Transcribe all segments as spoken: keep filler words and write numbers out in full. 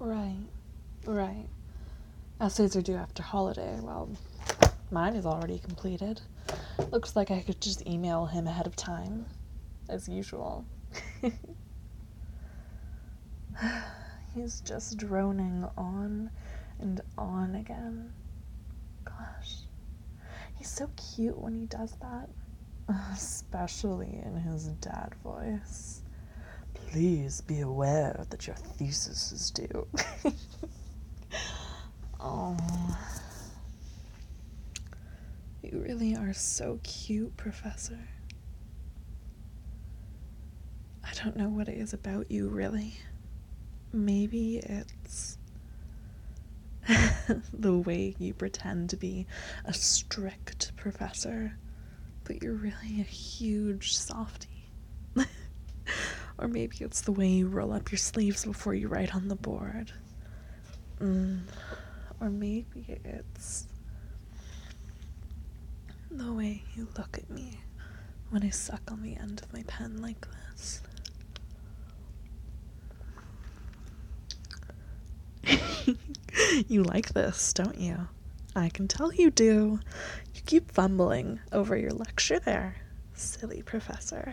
Right. Right. Essays are due after holiday. Well, mine is already completed. Looks like I could just email him ahead of time, as usual. He's just droning on and on again. Gosh. He's so cute when he does that. Especially in his dad voice. Please be aware that your thesis is due. Oh. You really are so cute, Professor. I don't know what it is about you, really. Maybe it's the way you pretend to be a strict professor, but you're really a huge softie. Or maybe it's the way you roll up your sleeves before you write on the board. Mm. Or maybe it's the way you look at me when I suck on the end of my pen like this. You like this, don't you? I can tell you do. You keep fumbling over your lecture there, silly professor.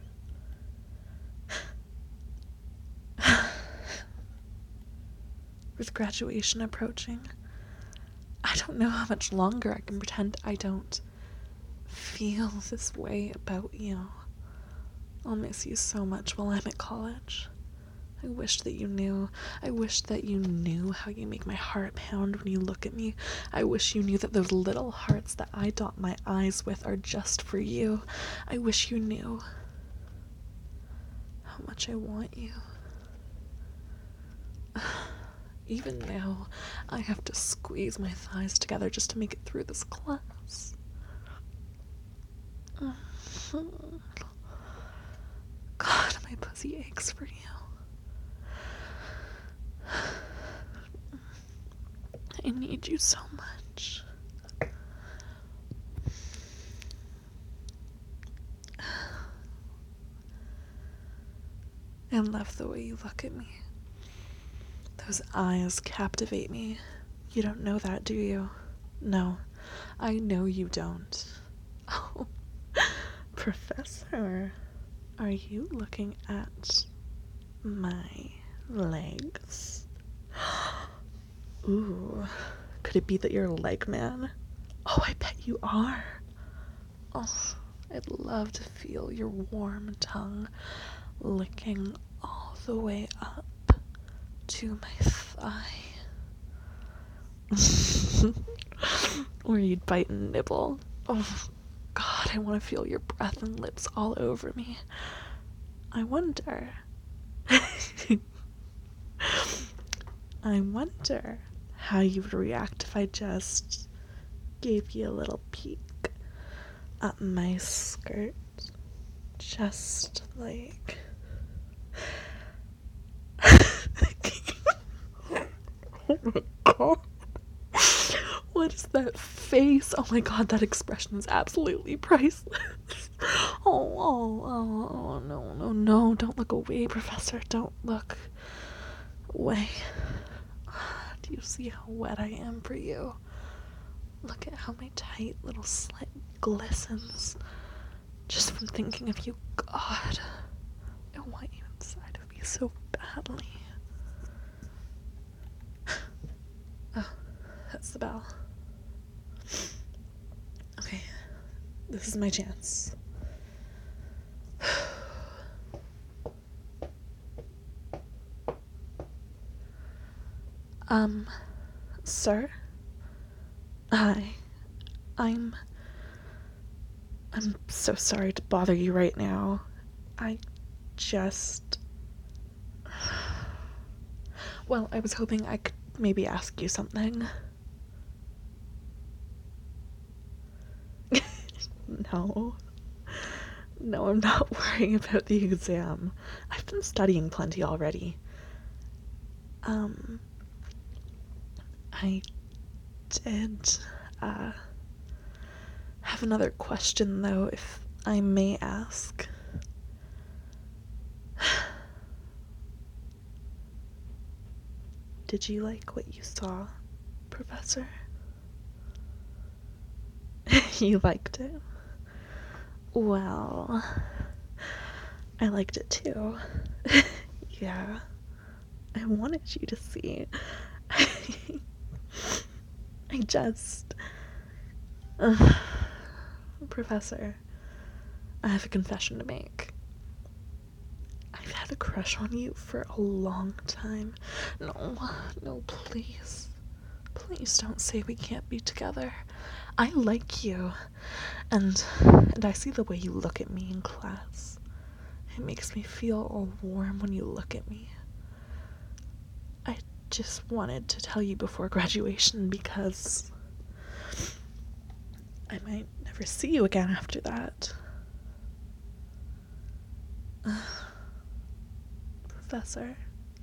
With graduation approaching, I don't know how much longer I can pretend I don't feel this way about you. I'll miss you so much while I'm at college. I wish that you knew. I wish that you knew how you make my heart pound when you look at me. I wish you knew that those little hearts that I dot my eyes with are just for you. I wish you knew how much I want you. Even now, I have to squeeze my thighs together just to make it through this class. God, my pussy aches for you. I need you so much. I love the way you look at me. Those eyes captivate me. You don't know that, do you? No, I know you don't. Oh, Professor, are you looking at my legs? Ooh, could it be that you're a leg man? Oh, I bet you are. Oh, I'd love to feel your warm tongue licking all the way up to my thigh. Or you'd bite and nibble. Oh, God, I want to feel your breath and lips all over me. I wonder. I wonder how you would react if I just gave you a little peek up my skirt. Just like... Oh my God. What is that face? Oh my God, that expression is absolutely priceless. Oh, oh, oh, oh, no, no, no. Don't look away, Professor. Don't look away. Do you see how wet I am for you? Look at how my tight little slit glistens just from thinking of you. God, I want you inside of me so badly. Oh, that's the bell. Okay, this is my chance. Um, sir? Hi. I'm... I'm so sorry to bother you right now. I just... Well, I was hoping I could maybe ask you something. No. No, I'm not worrying about the exam. I've been studying plenty already. Um... I did, uh... have another question, though, if I may ask. Did you like what you saw, Professor? You liked it? Well, I liked it too. Yeah, I wanted you to see. I just... Uh, Professor, I have a confession to make. I've had a crush on you for a long time. No, no, please. Please don't say we can't be together. I like you. And, and I see the way you look at me in class. It makes me feel all warm when you look at me. I just wanted to tell you before graduation because I might never see you again after that. Uh, Professor.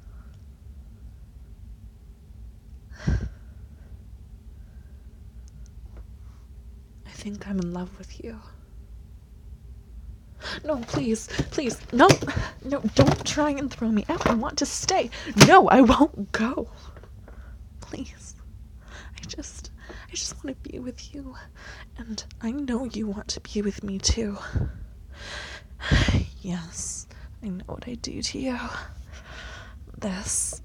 I think I'm in love with you. No, please, please, no, no, don't try and throw me out. I want to stay. No, I won't go. Please. I just, I just want to be with you. And I know you want to be with me too. Yes, I know what I do to you. This.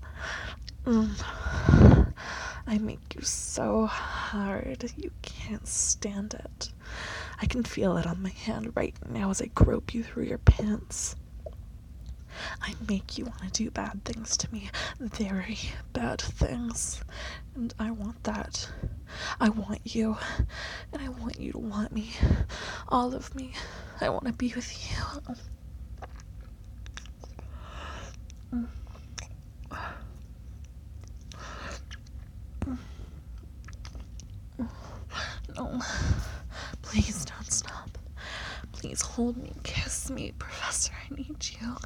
Mm. I make you so hard. You can't stand it. I can feel it on my hand right now as I grope you through your pants. I make you want to do bad things to me. Very bad things. And I want that. I want you. And I want you to want me. All of me. I want to be with you. Mm. No. Please don't stop. Please hold me, kiss me, Professor. I need you.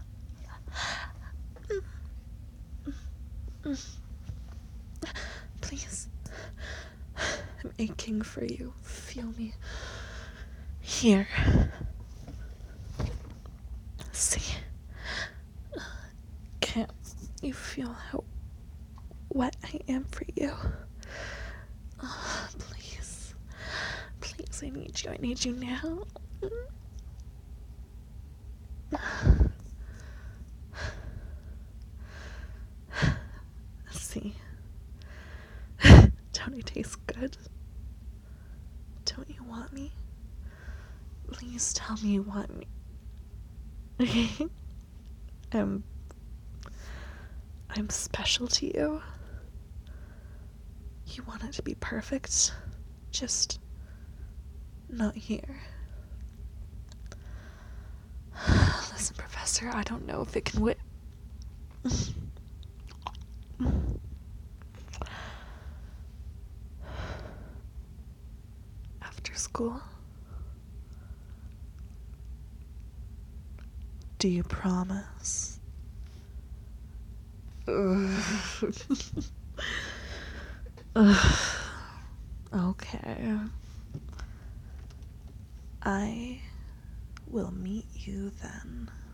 Please. I'm aching for you. Feel me. Here. See. Can't you feel how wet I am for you? Oh, please. Please, I need you. I need you now. See. Don't I taste good? Don't you want me? Please tell me you want me. um, I'm special to you. You want it to be perfect, just not here. Listen, Professor, I don't know if it can wait. After school? Do you promise? Ugh. Ugh. Okay. I will meet you then.